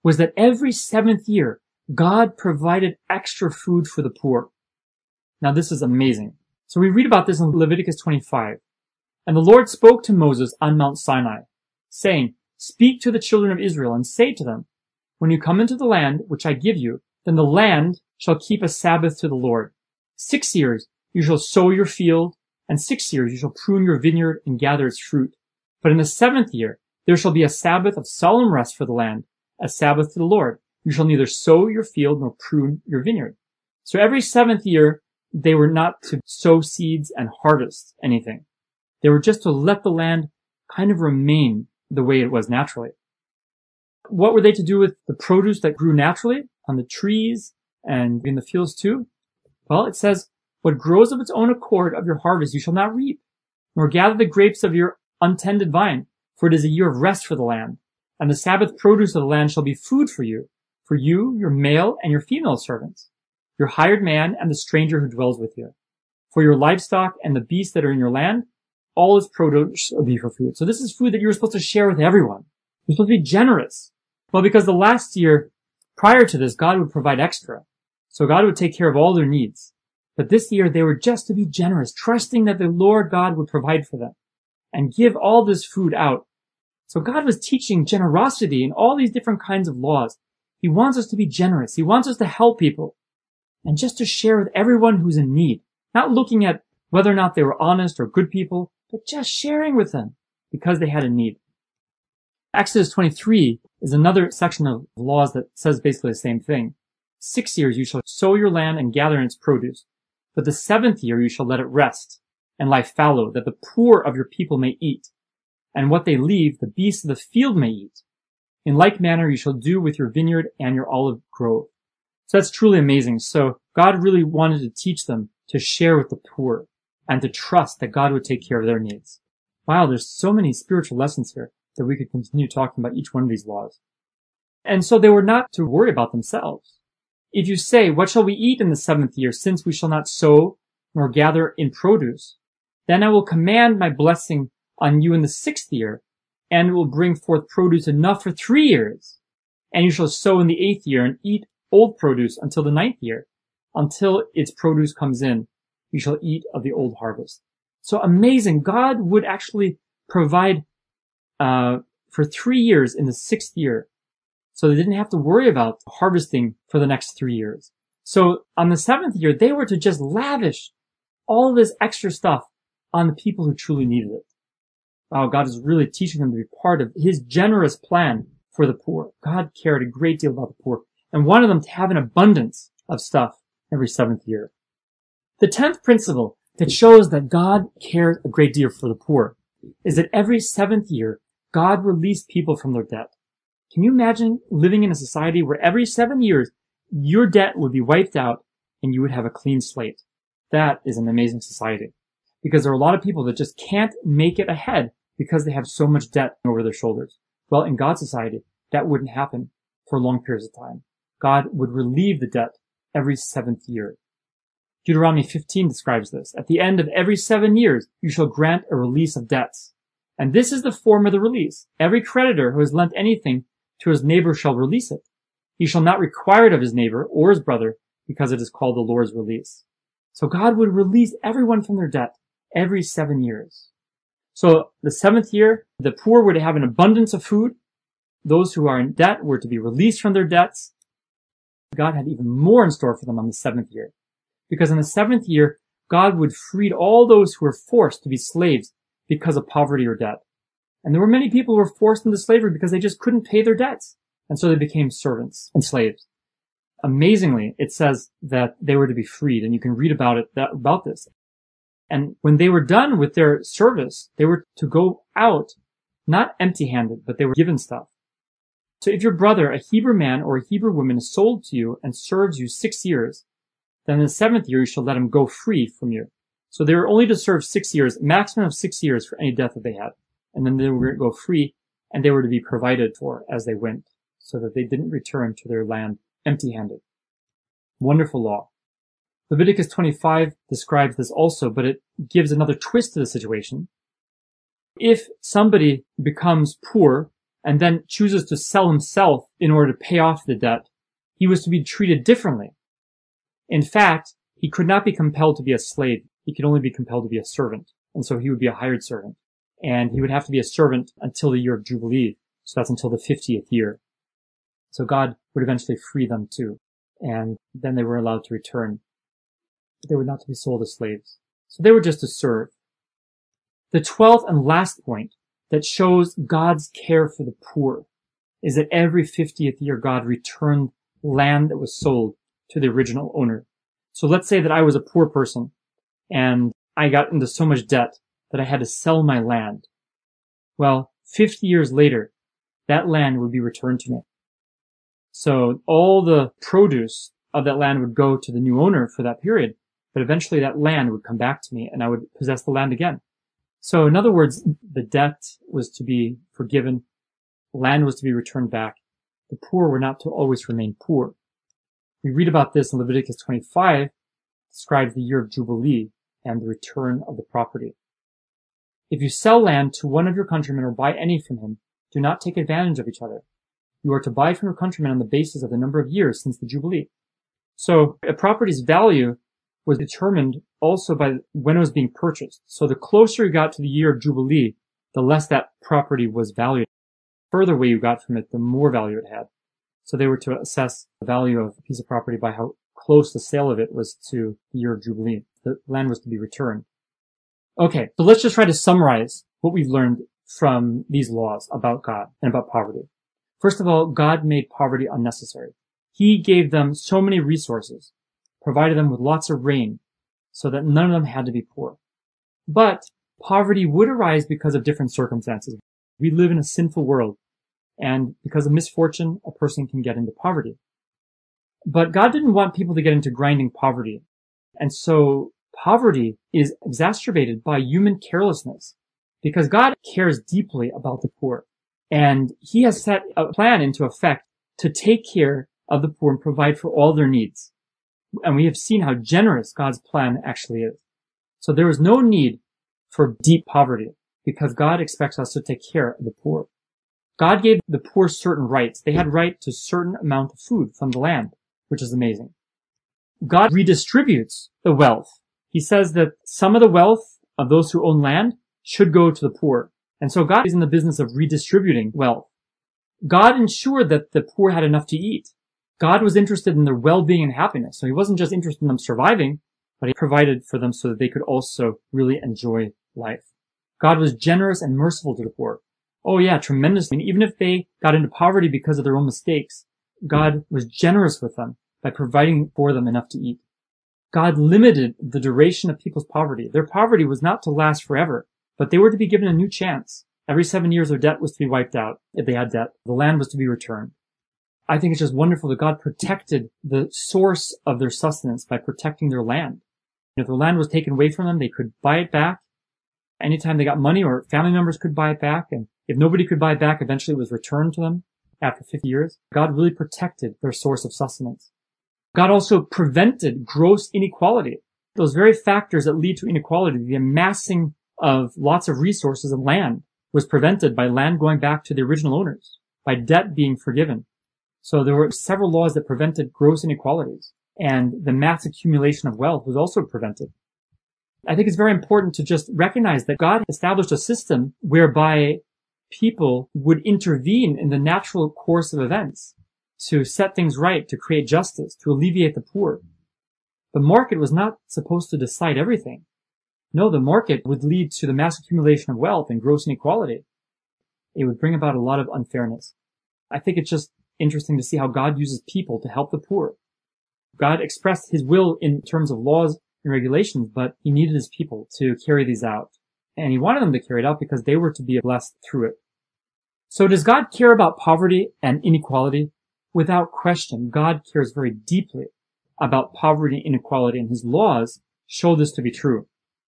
was that every seventh year, God provided extra food for the poor. Now this is amazing. So we read about this in Leviticus twenty-five. And the Lord spoke to Moses on Mount Sinai, saying, "Speak to the children of Israel and say to them, when you come into the land which I give you, then the land shall keep a Sabbath to the Lord. Six years you shall sow your field, and six years you shall prune your vineyard and gather its fruit. But in the seventh year there shall be a Sabbath of solemn rest for the land, a Sabbath to the Lord. You shall neither sow your field nor prune your vineyard." So every seventh year, they were not to sow seeds and harvest anything. They were just to let the land kind of remain the way it was naturally. What were they to do with the produce that grew naturally on the trees and in the fields too? Well, it says, "What grows of its own accord of your harvest you shall not reap, nor gather the grapes of your untended vine, for it is a year of rest for the land. And the Sabbath produce of the land shall be food for you, for you, your male and your female servants, your hired man and the stranger who dwells with you. For your livestock and the beasts that are in your land, all its produce will be for food." So this is food that you're supposed to share with everyone. You're supposed to be generous. Well, because the last year prior to this, God would provide extra. So God would take care of all their needs. But this year, they were just to be generous, trusting that the Lord God would provide for them and give all this food out. So God was teaching generosity in all these different kinds of laws. He wants us to be generous. He wants us to help people and just to share with everyone who's in need, not looking at whether or not they were honest or good people, but just sharing with them because they had a need. Exodus twenty-three is another section of laws that says basically the same thing. Six years you shall sow your land and gather in its produce, but the seventh year you shall let it rest and lie fallow, that the poor of your people may eat, and what they leave the beasts of the field may eat. In like manner you shall do with your vineyard and your olive grove. So that's truly amazing. So God really wanted to teach them to share with the poor and to trust that God would take care of their needs. Wow, there's so many spiritual lessons here that we could continue talking about each one of these laws. And so they were not to worry about themselves. If you say, "What shall we eat in the seventh year, since we shall not sow nor gather in produce? Then I will command my blessing on you in the sixth year, and it will bring forth produce enough for three years. And you shall sow in the eighth year and eat old produce until the ninth year. Until its produce comes in, you shall eat of the old harvest." So amazing. God would actually provide uh for three years in the sixth year. So they didn't have to worry about harvesting for the next three years. So on the seventh year, they were to just lavish all this extra stuff on the people who truly needed it. Wow, God is really teaching them to be part of His generous plan for the poor. God cared a great deal about the poor and wanted them to have an abundance of stuff every seventh year. The tenth principle that shows that God cared a great deal for the poor is that every seventh year, God released people from their debt. Can you imagine living in a society where every seven years, your debt would be wiped out and you would have a clean slate? That is an amazing society, because there are a lot of people that just can't make it ahead because they have so much debt over their shoulders. Well, in God's society, that wouldn't happen for long periods of time. God would relieve the debt every seventh year. Deuteronomy fifteen describes this. At the end of every seven years, you shall grant a release of debts. And this is the form of the release. Every creditor who has lent anything to his neighbor shall release it. He shall not require it of his neighbor or his brother, because it is called the Lord's release. So God would release everyone from their debt every seven years. So the seventh year, the poor were to have an abundance of food. Those who are in debt were to be released from their debts. God had even more in store for them on the seventh year. Because in the seventh year, God would free all those who were forced to be slaves because of poverty or debt. And there were many people who were forced into slavery because they just couldn't pay their debts. And so they became servants and slaves. Amazingly, it says that they were to be freed, and you can read about it, that, about this. And when they were done with their service, they were to go out, not empty-handed, but they were given stuff. So if your brother, a Hebrew man or a Hebrew woman, is sold to you and serves you six years, then in the seventh year you shall let him go free from you. So they were only to serve six years, maximum of six years for any debt that they had. And then they were to go free, and they were to be provided for as they went, so that they didn't return to their land empty-handed. Wonderful law. Leviticus twenty-five describes this also, but it gives another twist to the situation. If somebody becomes poor and then chooses to sell himself in order to pay off the debt, he was to be treated differently. In fact, he could not be compelled to be a slave. He could only be compelled to be a servant. And so he would be a hired servant. And he would have to be a servant until the year of Jubilee. So that's until the fiftieth year. So God would eventually free them too. And then they were allowed to return. But they were not to be sold as slaves. So they were just to serve. The twelfth and last point that shows God's care for the poor is that every fiftieth year God returned land that was sold to the original owner. So let's say that I was a poor person and I got into so much debt that I had to sell my land. Well, fifty years later, that land would be returned to me. So all the produce of that land would go to the new owner for that period, but eventually that land would come back to me and I would possess the land again. So in other words, the debt was to be forgiven, land was to be returned back. The poor were not to always remain poor. We read about this in Leviticus twenty-five, describes the year of Jubilee and the return of the property. If you sell land to one of your countrymen or buy any from him, do not take advantage of each other. You are to buy from your countrymen on the basis of the number of years since the Jubilee. So a property's value was determined also by when it was being purchased. So the closer you got to the year of Jubilee, the less that property was valued. The further away you got from it, the more value it had. So they were to assess the value of a piece of property by how close the sale of it was to the year of Jubilee. The land was to be returned. Okay, so let's just try to summarize what we've learned from these laws about God and about poverty. First of all, God made poverty unnecessary. He gave them so many resources, provided them with lots of rain, so that none of them had to be poor. But poverty would arise because of different circumstances. We live in a sinful world, and because of misfortune, a person can get into poverty. But God didn't want people to get into grinding poverty. And so poverty is exacerbated by human carelessness, because God cares deeply about the poor. And he has set a plan into effect to take care of the poor and provide for all their needs. And we have seen how generous God's plan actually is. So there is no need for deep poverty because God expects us to take care of the poor. God gave the poor certain rights. They had right to a certain amount of food from the land, which is amazing. God redistributes the wealth. He says that some of the wealth of those who own land should go to the poor. And so God is in the business of redistributing wealth. God ensured that the poor had enough to eat. God was interested in their well-being and happiness. So he wasn't just interested in them surviving, but he provided for them so that they could also really enjoy life. God was generous and merciful to the poor. Oh yeah, tremendously. And even if they got into poverty because of their own mistakes, God was generous with them by providing for them enough to eat. God limited the duration of people's poverty. Their poverty was not to last forever, but they were to be given a new chance. Every seven years their debt was to be wiped out. If they had debt, the land was to be returned. I think it's just wonderful that God protected the source of their sustenance by protecting their land. If their land was taken away from them, they could buy it back. Anytime they got money, or family members could buy it back. And if nobody could buy it back, eventually it was returned to them after fifty years. God really protected their source of sustenance. God also prevented gross inequality. Those very factors that lead to inequality, the amassing of lots of resources and land, was prevented by land going back to the original owners, by debt being forgiven. So there were several laws that prevented gross inequalities, and the mass accumulation of wealth was also prevented. I think it's very important to just recognize that God established a system whereby people would intervene in the natural course of events to set things right, to create justice, to alleviate the poor. The market was not supposed to decide everything. No, the market would lead to the mass accumulation of wealth and gross inequality. It would bring about a lot of unfairness. I think it's just interesting to see how God uses people to help the poor. God expressed his will in terms of laws and regulations, but he needed his people to carry these out. And he wanted them to carry it out because they were to be blessed through it. So does God care about poverty and inequality? Without question, God cares very deeply about poverty and inequality, and his laws show this to be true.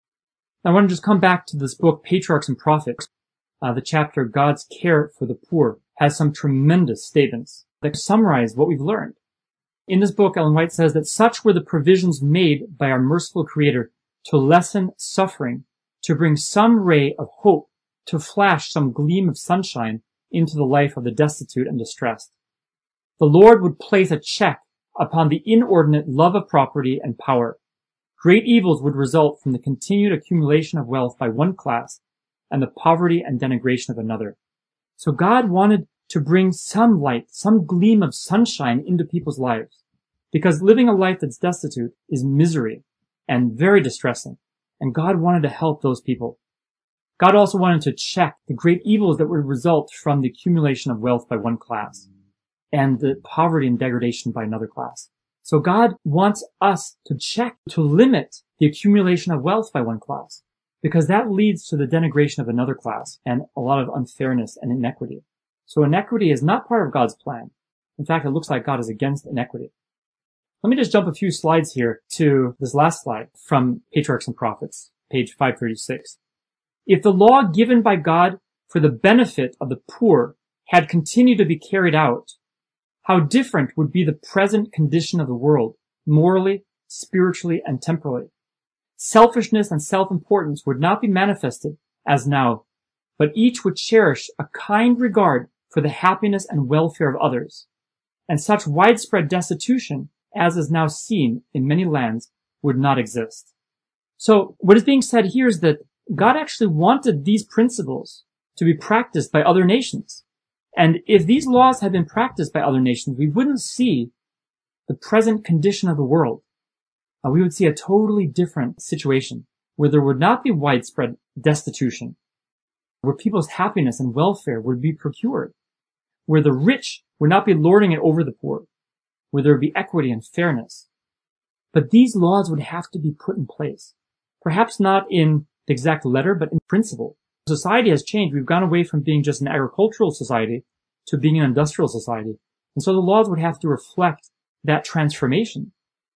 I want to just come back to this book, Patriarchs and Prophets. Uh, the chapter, God's Care for the Poor, has some tremendous statements that summarize what we've learned. In this book, Ellen White says that such were the provisions made by our merciful Creator to lessen suffering, to bring some ray of hope, to flash some gleam of sunshine into the life of the destitute and distressed. The Lord would place a check upon the inordinate love of property and power. Great evils would result from the continued accumulation of wealth by one class and the poverty and denigration of another. So God wanted to bring some light, some gleam of sunshine into people's lives, because living a life that's destitute is misery and very distressing, and God wanted to help those people. God also wanted to check the great evils that would result from the accumulation of wealth by one class and the poverty and degradation by another class. So God wants us to check, to limit the accumulation of wealth by one class, because that leads to the denigration of another class and a lot of unfairness and inequity. So inequity is not part of God's plan. In fact, it looks like God is against inequity. Let me just jump a few slides here to this last slide from Patriarchs and Prophets, page five thirty-six. If the law given by God for the benefit of the poor had continued to be carried out, how different would be the present condition of the world, morally, spiritually, and temporally. Selfishness and self-importance would not be manifested as now, but each would cherish a kind regard for the happiness and welfare of others. And such widespread destitution as is now seen in many lands would not exist. So what is being said here is that God actually wanted these principles to be practiced by other nations. And if these laws had been practiced by other nations, we wouldn't see the present condition of the world. Uh, we would see a totally different situation where there would not be widespread destitution, where people's happiness and welfare would be procured, where the rich would not be lording it over the poor, where there would be equity and fairness. But these laws would have to be put in place, perhaps not in the exact letter, but in principle. Society has changed. We've gone away from being just an agricultural society to being an industrial society. And so the laws would have to reflect that transformation.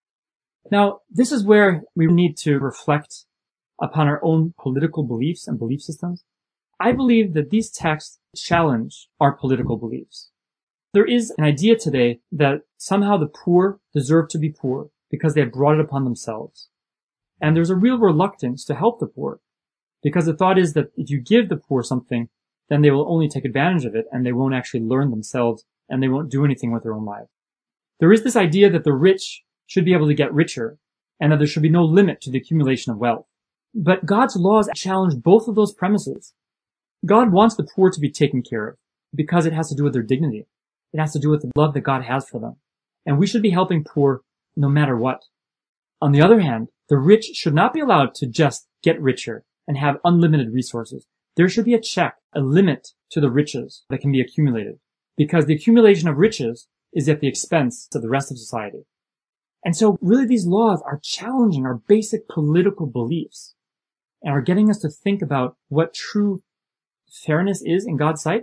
Now, this is where we need to reflect upon our own political beliefs and belief systems. I believe that these texts challenge our political beliefs. There is an idea today that somehow the poor deserve to be poor because they have brought it upon themselves. And there's a real reluctance to help the poor, because the thought is that if you give the poor something, then they will only take advantage of it and they won't actually learn themselves and they won't do anything with their own lives. There is this idea that the rich should be able to get richer and that there should be no limit to the accumulation of wealth. But God's laws challenge both of those premises. God wants the poor to be taken care of because it has to do with their dignity. It has to do with the love that God has for them. And we should be helping poor no matter what. On the other hand, the rich should not be allowed to just get richer and have unlimited resources. There should be a check, a limit to the riches that can be accumulated, because the accumulation of riches is at the expense of the rest of society. And so really these laws are challenging our basic political beliefs and are getting us to think about what true fairness is in God's sight.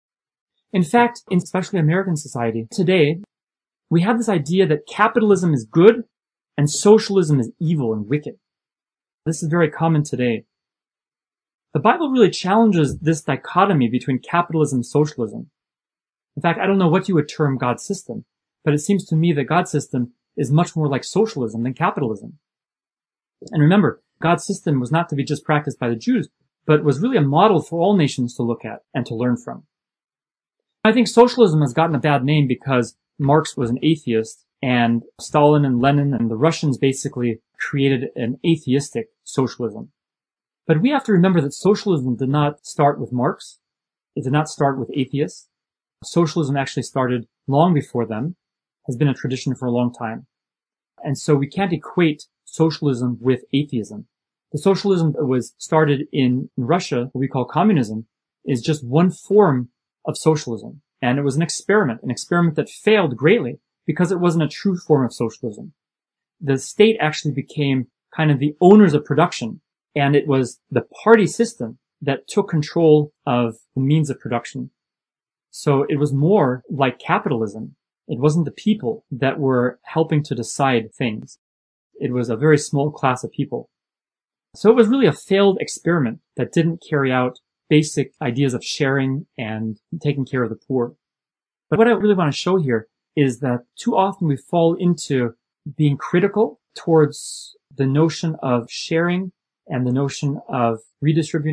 In fact, in especially American society today, we have this idea that capitalism is good and socialism is evil and wicked. This is very common today. The Bible really challenges this dichotomy between capitalism and socialism. In fact, I don't know what you would term God's system, but it seems to me that God's system is much more like socialism than capitalism. And remember, God's system was not to be just practiced by the Jews, but was really a model for all nations to look at and to learn from. I think socialism has gotten a bad name because Marx was an atheist, and Stalin and Lenin and the Russians basically created an atheistic socialism. But we have to remember that socialism did not start with Marx. It did not start with atheists. Socialism actually started long before them, has been a tradition for a long time. And so we can't equate socialism with atheism. The socialism that was started in Russia, what we call communism, is just one form of socialism. And it was an experiment, an experiment that failed greatly because it wasn't a true form of socialism. The state actually became kind of the owners of production, and it was the party system that took control of the means of production. So it was more like capitalism. It wasn't the people that were helping to decide things. It was a very small class of people. So it was really a failed experiment that didn't carry out basic ideas of sharing and taking care of the poor. But what I really want to show here is that too often we fall into being critical towards the notion of sharing and the notion of redistributing,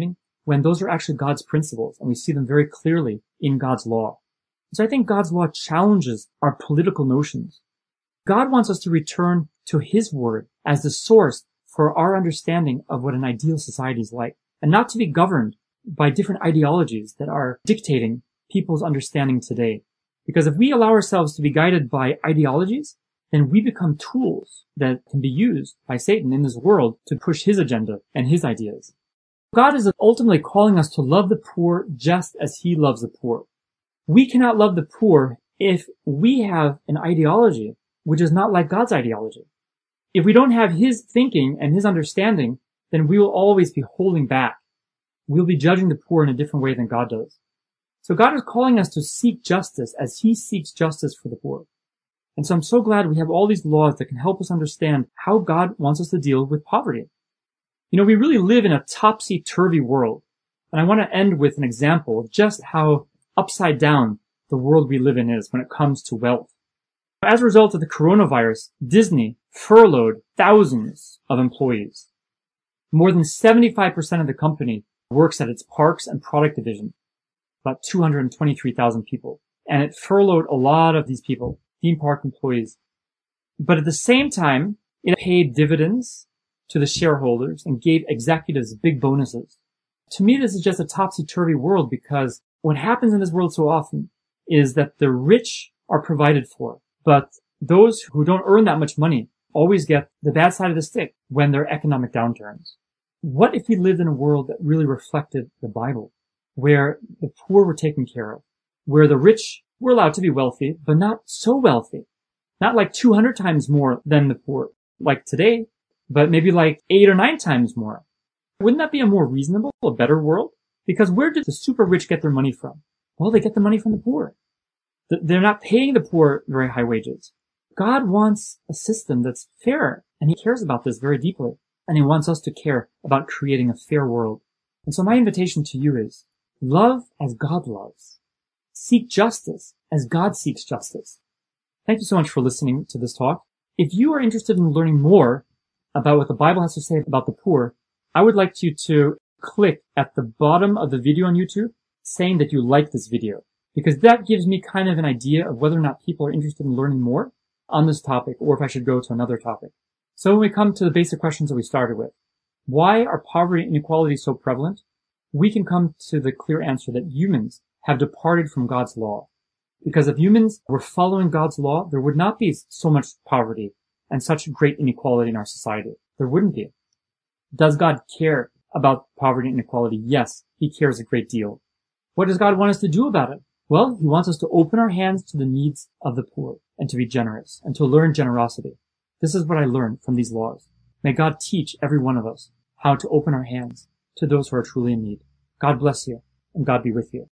when those are actually God's principles and we see them very clearly in God's law. So I think God's law challenges our political notions. God wants us to return to His Word as the source for our understanding of what an ideal society is like, and not to be governed by different ideologies that are dictating people's understanding today. Because if we allow ourselves to be guided by ideologies, then we become tools that can be used by Satan in this world to push his agenda and his ideas. God is ultimately calling us to love the poor just as He loves the poor. We cannot love the poor if we have an ideology which is not like God's ideology. If we don't have His thinking and His understanding, then we will always be holding back. We'll be judging the poor in a different way than God does. So God is calling us to seek justice as He seeks justice for the poor. And so I'm so glad we have all these laws that can help us understand how God wants us to deal with poverty. You know, we really live in a topsy-turvy world. And I want to end with an example of just how upside down the world we live in is when it comes to wealth. As a result of the coronavirus, Disney furloughed thousands of employees. More than seventy-five percent of the company works at its parks and product division, about two hundred twenty-three thousand people. And it furloughed a lot of these people, theme park employees. But at the same time, it paid dividends to the shareholders and gave executives big bonuses. To me, this is just a topsy-turvy world, because what happens in this world so often is that the rich are provided for, but those who don't earn that much money always get the bad side of the stick when there are economic downturns. What if we lived in a world that really reflected the Bible, where the poor were taken care of, where the rich were allowed to be wealthy, but not so wealthy, not like two hundred times more than the poor, like today, but maybe like eight or nine times more? Wouldn't that be a more reasonable, a better world? Because where did the super rich get their money from? Well, they get the money from the poor. They're not paying the poor very high wages. God wants a system that's fair, and He cares about this very deeply. And He wants us to care about creating a fair world. And so my invitation to you is, love as God loves. Seek justice as God seeks justice. Thank you so much for listening to this talk. If you are interested in learning more about what the Bible has to say about the poor, I would like you to click at the bottom of the video on YouTube saying that you like this video, because that gives me kind of an idea of whether or not people are interested in learning more on this topic, or if I should go to another topic. So when we come to the basic questions that we started with, why are poverty and inequality so prevalent? We can come to the clear answer that humans have departed from God's law. Because if humans were following God's law, there would not be so much poverty and such great inequality in our society. There wouldn't be. Does God care about poverty and inequality? Yes, He cares a great deal. What does God want us to do about it? Well, He wants us to open our hands to the needs of the poor and to be generous and to learn generosity. This is what I learned from these laws. May God teach every one of us how to open our hands to those who are truly in need. God bless you, and God be with you.